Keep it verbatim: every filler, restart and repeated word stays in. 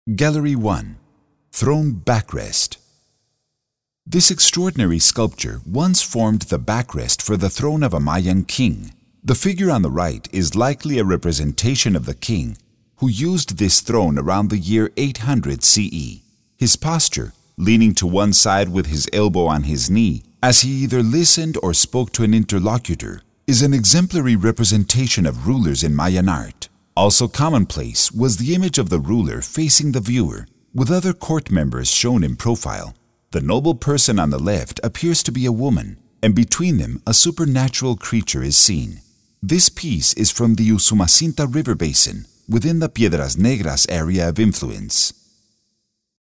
Gallery one. Throne Backrest. This extraordinary sculpture once formed the backrest for the throne of a Mayan king. The figure on the right is likely a representation of the king, who used this throne around the year eight hundred C E. His posture, leaning to one side with his elbow on his knee, as he either listened or spoke to an interlocutor, is an exemplary representation of rulers in Mayan art. Also commonplace was the image of the ruler facing the viewer, with other court members shown in profile. The noble person on the left appears to be a woman, and between them a supernatural creature is seen. This piece is from the Usumacinta River Basin, within the Piedras Negras area of influence.